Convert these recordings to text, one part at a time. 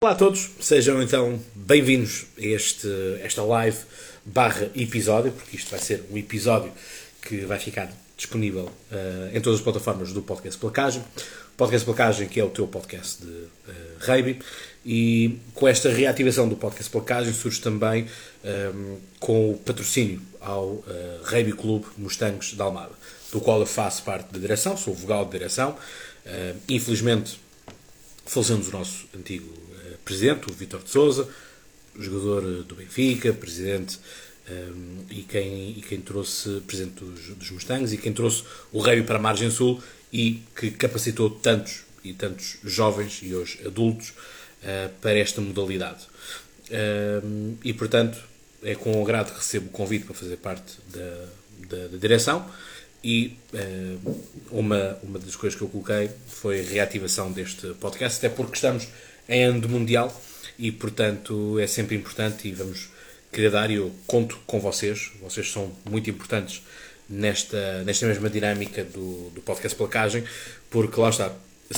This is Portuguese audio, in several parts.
Olá a todos, sejam então bem-vindos a esta live barra episódio, porque isto vai ser um episódio que vai ficar disponível em todas as plataformas do Podcast Placagem. O Podcast Placagem, que é o teu podcast de rugby, e com esta reativação do Podcast Placagem surge também com o patrocínio ao Rugby Clube Mustangs da Almada, do qual eu faço parte da direção, sou vogal de direção. Infelizmente falecemos o nosso antigo presidente, o Vítor de Sousa, jogador do Benfica, presidente e quem trouxe, presidente dos Mustangs, e quem trouxe o rugby para a margem sul e que capacitou tantos jovens e hoje adultos para esta modalidade. E portanto é com agrado que recebo o convite para fazer parte da direção. E uma das coisas que eu coloquei foi a reativação deste podcast, até porque estamos em ano do Mundial e, portanto, é sempre importante e vamos querer dar, e eu conto com vocês são muito importantes nesta mesma dinâmica do podcast Placagem, porque lá está,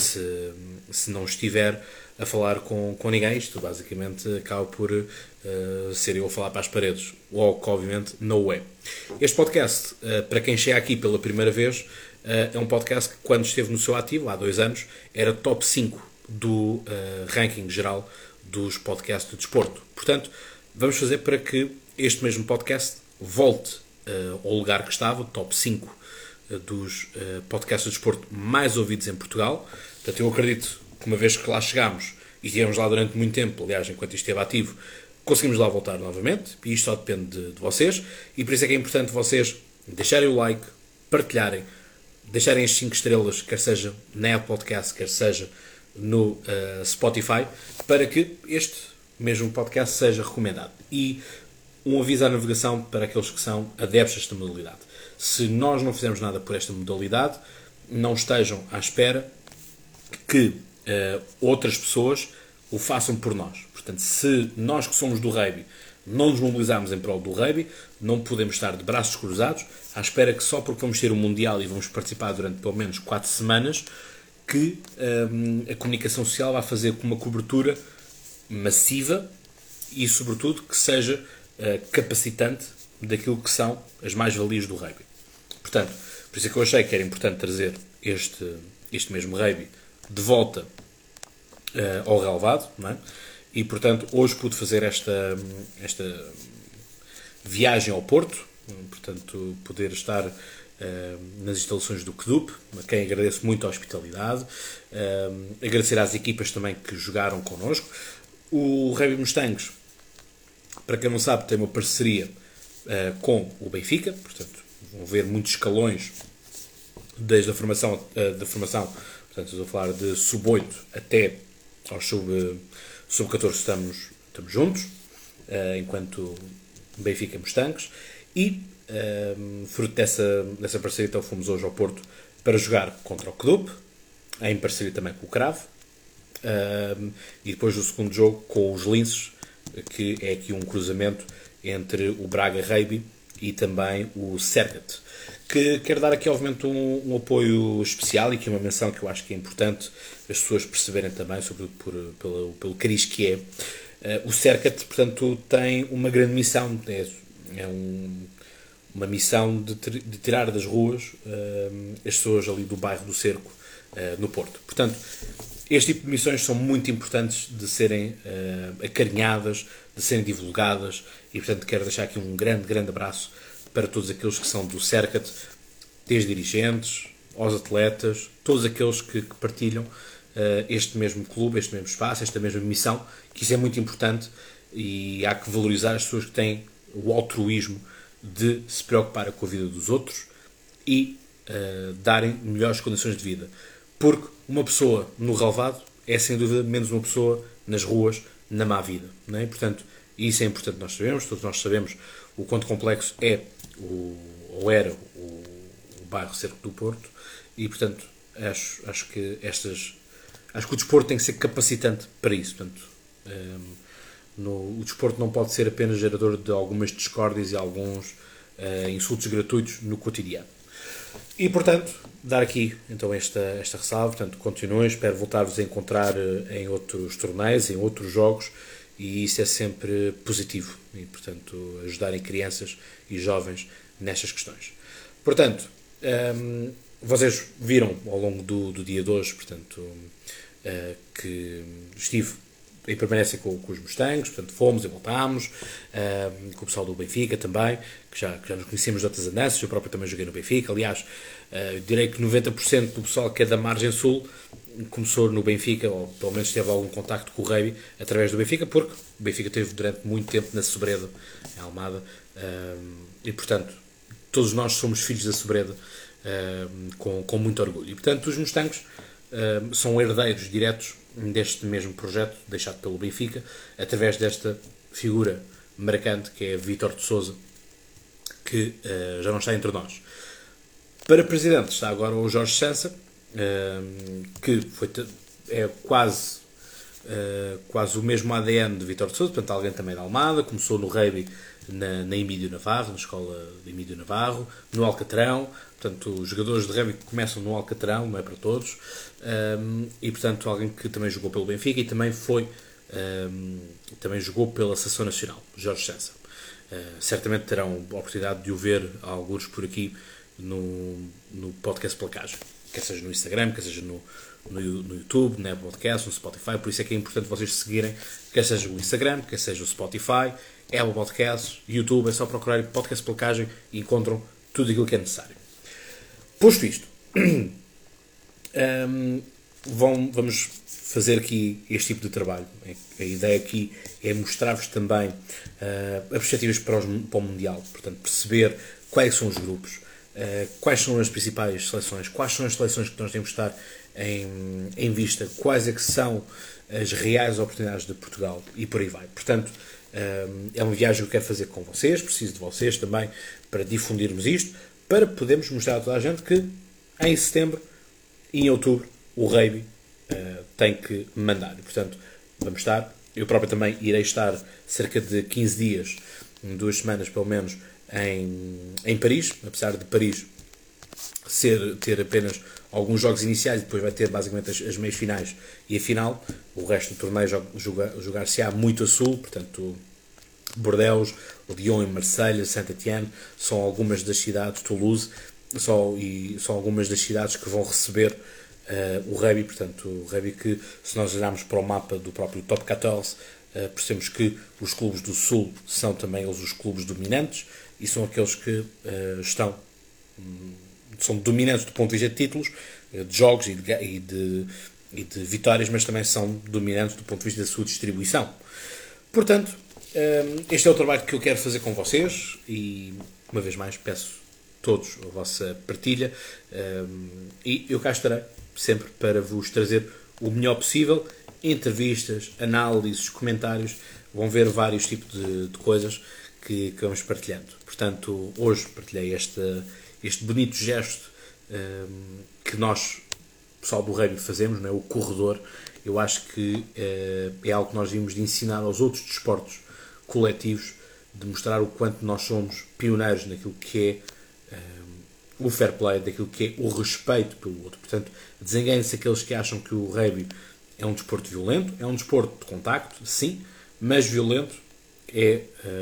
se não estiver a falar com ninguém, isto basicamente acaba por ser eu a falar para as paredes, ou que obviamente não é. Este podcast, para quem chega aqui pela primeira vez, é um podcast que, quando esteve no seu ativo, há 2 anos, era top 5 do ranking geral dos podcasts de desporto. Portanto, vamos fazer para que este mesmo podcast volte ao lugar que estava, top 5 dos podcasts de desporto mais ouvidos em Portugal. Portanto, eu acredito que uma vez que lá chegámos e estivemos lá durante muito tempo, aliás, enquanto isto esteve ativo, conseguimos lá voltar novamente, e isto só depende de vocês, e por isso é que é importante vocês deixarem o like, partilharem, deixarem as 5 estrelas, quer seja na Apple Podcast, quer seja no Spotify, para que este mesmo podcast seja recomendado. E um aviso à navegação para aqueles que são adeptos a esta modalidade. Se nós não fizermos nada por esta modalidade, não estejam à espera que outras pessoas o façam por nós. Portanto, se nós que somos do rugby não nos mobilizarmos em prol do rugby, não podemos estar de braços cruzados à espera que só porque vamos ter um Mundial e vamos participar durante pelo menos 4 semanas, que a comunicação social vai fazer com uma cobertura massiva e, sobretudo, que seja capacitante daquilo que são as mais-valias do rugby. Portanto, por isso é que eu achei que era importante trazer este mesmo rugby de volta ao relevado, não é? E, portanto, hoje pude fazer esta viagem ao Porto, portanto, poder estar nas instalações do CDUP, a quem agradeço muito a hospitalidade, agradecer às equipas também que jogaram connosco. O Rugby Mustangs, para quem não sabe, tem uma parceria com o Benfica, portanto vão ver muitos escalões desde a formação, portanto estou a falar de sub-8 até aos sub-14 estamos juntos, enquanto Benfica Mustangs, e fruto dessa parceria, então fomos hoje ao Porto para jogar contra o CDUP, em parceria também com o Cravo, e depois o segundo jogo com os Linces, que é aqui um cruzamento entre o Braga Rugby e também o Sercat, que quero dar aqui obviamente um apoio especial e aqui uma menção que eu acho que é importante as pessoas perceberem também, sobretudo pelo cariz que é. O Sercat, portanto, tem uma grande missão, uma missão de tirar das ruas as pessoas ali do bairro do Cerco, no Porto. Portanto, este tipo de missões são muito importantes de serem acarinhadas, de serem divulgadas, e portanto quero deixar aqui um grande abraço para todos aqueles que são do Sercat, desde dirigentes, aos atletas, todos aqueles que partilham este mesmo clube, este mesmo espaço, esta mesma missão, que isso é muito importante, e há que valorizar as pessoas que têm o altruísmo de se preocupar com a vida dos outros e darem melhores condições de vida. Porque uma pessoa no relevado é, sem dúvida, menos uma pessoa nas ruas, na má vida. Não é? Portanto, isso é importante nós sabemos, todos nós sabemos o quanto complexo é ou era o bairro Cerco do Porto, e, portanto, acho que o desporto tem que ser capacitante para isso. Portanto, o desporto não pode ser apenas gerador de algumas discórdias e alguns insultos gratuitos no cotidiano. E, portanto, dar aqui então esta ressalva. Portanto, continuem, espero voltar-vos a encontrar em outros torneios, em outros jogos, e isso é sempre positivo. E, portanto, ajudarem crianças e jovens nestas questões. Portanto, vocês viram ao longo do dia de hoje, portanto, que estive em permanência com os Mustangs, portanto fomos e voltámos, com o pessoal do Benfica também, que já nos conhecemos de outras andanças. Eu próprio também joguei no Benfica. Aliás, direi que 90% do pessoal que é da margem sul começou no Benfica, ou pelo menos teve algum contacto com o rugby através do Benfica, porque o Benfica teve durante muito tempo na Sobreda, em Almada, e portanto todos nós somos filhos da Sobreda, com muito orgulho. E portanto os Mustangs são herdeiros diretos deste mesmo projeto deixado pelo Benfica, através desta figura marcante que é Vítor de Sousa, que já não está entre nós. Para presidente está agora o Jorge Sansa, que é quase o mesmo ADN de Vítor de Sousa, portanto alguém também da Almada, começou no rugby na Emílio Navarro, na escola de Emílio Navarro, no Alcatrão. Portanto, os jogadores de rugby começam no Alcatrão, não é para todos, e portanto alguém que também jogou pelo Benfica e também também jogou pela Seleção Nacional, Jorge Sansa. Certamente terão a oportunidade de o ver alguns por aqui no podcast Placagem, quer seja no Instagram, quer seja no YouTube, no Podcast, no Spotify. Por isso é que é importante vocês seguirem, quer seja o Instagram, quer seja o Spotify, Apple Podcasts, YouTube. É só procurar Podcast Placagem e encontram tudo aquilo que é necessário. Posto isto, vamos fazer aqui este tipo de trabalho. A ideia aqui é mostrar-vos também as perspectivas para o Mundial. Portanto, perceber quais são os grupos, quais são as principais seleções, quais são as seleções que nós temos de estar em vista, quais é que são as reais oportunidades de Portugal e por aí vai. Portanto, é uma viagem que eu quero fazer com vocês, preciso de vocês também para difundirmos isto, para podermos mostrar a toda a gente que em setembro e em outubro o rugby tem que mandar. E, portanto, vamos estar. Eu próprio também irei estar cerca de 15 dias, 2 semanas pelo menos, em Paris, apesar de Paris ter apenas alguns jogos iniciais, depois vai ter basicamente as meias finais e a final. O resto do torneio jogar-se-á muito a sul, portanto Bordeaux, Lyon e Marselha, Saint-Étienne são algumas das cidades, Toulouse, são algumas das cidades que vão receber o rugby. Portanto, o rugby que, se nós olharmos para o mapa do próprio Top 14, percebemos que os clubes do Sul são também eles os clubes dominantes e são aqueles que são dominantes do ponto de vista de títulos, de jogos e de vitórias, mas também são dominantes do ponto de vista da sua distribuição. Portanto, este é o trabalho que eu quero fazer com vocês e, uma vez mais, peço a todos a vossa partilha, e eu cá estarei sempre para vos trazer o melhor possível, entrevistas, análises, comentários. Vão ver vários tipos de coisas que vamos partilhando. Portanto, hoje partilhei este bonito gesto que nós, pessoal do rugby, fazemos, não é? O corredor. Eu acho que é algo que nós vimos de ensinar aos outros desportos coletivos, de mostrar o quanto nós somos pioneiros naquilo que é o fair play, daquilo que é o respeito pelo outro. Portanto, desenganem-se aqueles que acham que o rugby é um desporto violento. É um desporto de contacto, sim, mas violento é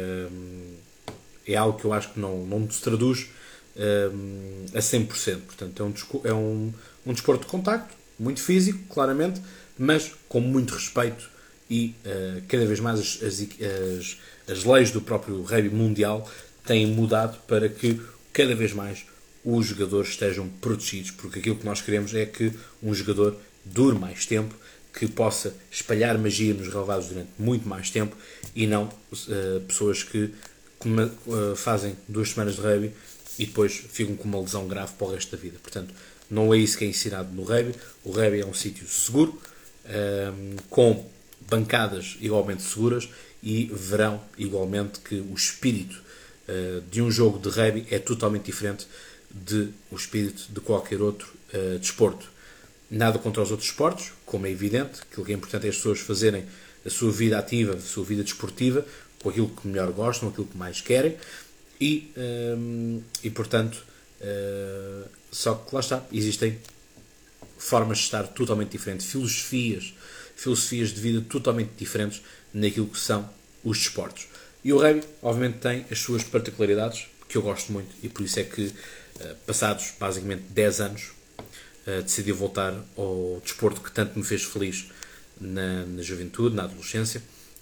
algo que eu acho que não se traduz a 100%. Portanto, é um desporto de contacto, muito físico, claramente, mas com muito respeito e cada vez mais as leis do próprio rugby mundial têm mudado para que cada vez mais os jogadores estejam protegidos, porque aquilo que nós queremos é que um jogador dure mais tempo, que possa espalhar magia nos relevados durante muito mais tempo e não pessoas que fazem 2 semanas de rugby e depois ficam com uma lesão grave para o resto da vida. Portanto, não é isso que é ensinado no rugby. O rugby é um sítio seguro, com bancadas igualmente seguras, e verão igualmente que o espírito de um jogo de rugby é totalmente diferente do espírito de qualquer outro desporto. Nada contra os outros esportes, como é evidente. Aquilo que é importante é as pessoas fazerem a sua vida ativa, a sua vida desportiva, com aquilo que melhor gostam, aquilo que mais querem, e portanto, Só que lá está, existem formas de estar totalmente diferentes, filosofias de vida totalmente diferentes naquilo que são os desportos. E o rugby, obviamente, tem as suas particularidades, que eu gosto muito, e por isso é que, passados basicamente 10 anos, decidi voltar ao desporto que tanto me fez feliz na juventude, na adolescência,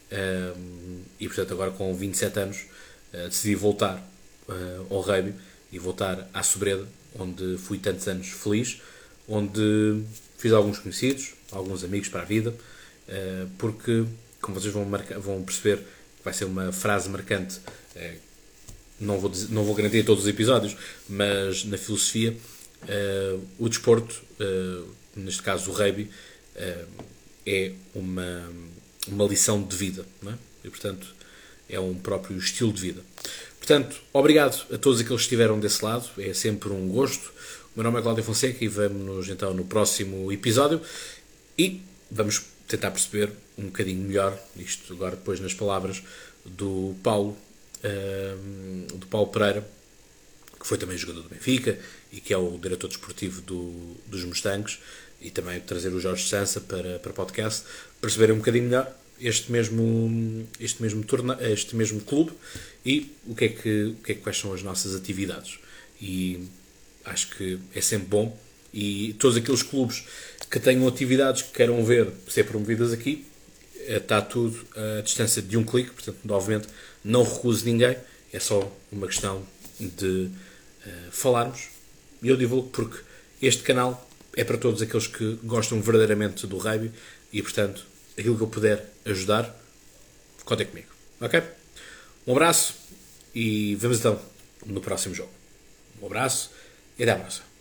e portanto agora com 27 anos decidi voltar ao rugby e voltar à Sobreda, onde fui tantos anos feliz, onde fiz alguns conhecidos, alguns amigos para a vida, porque, como vocês vão perceber, vai ser uma frase marcante, não vou garantir todos os episódios, mas na filosofia, o desporto, neste caso o rugby, é uma lição de vida, não é? E portanto é um próprio estilo de vida. Portanto, obrigado a todos aqueles que estiveram desse lado, é sempre um gosto. O meu nome é Cláudio Fonseca e vemo-nos então no próximo episódio e vamos tentar perceber um bocadinho melhor, isto agora depois nas palavras do Paulo Pereira, que foi também jogador do Benfica e que é o diretor desportivo dos Mustangs, e também trazer o Jorge Sansa para podcast, perceberem um bocadinho melhor este mesmo clube e quais são as nossas atividades. E acho que é sempre bom, e todos aqueles clubes que tenham atividades que queiram ver ser promovidas aqui, está tudo à distância de um clique, portanto, obviamente, não recuso ninguém, é só uma questão de falarmos, e eu divulgo porque este canal é para todos aqueles que gostam verdadeiramente do rugby e, portanto, aquilo que eu puder ajudar, contem comigo, ok? Um abraço e vemos então no próximo jogo. Um abraço e até à próxima.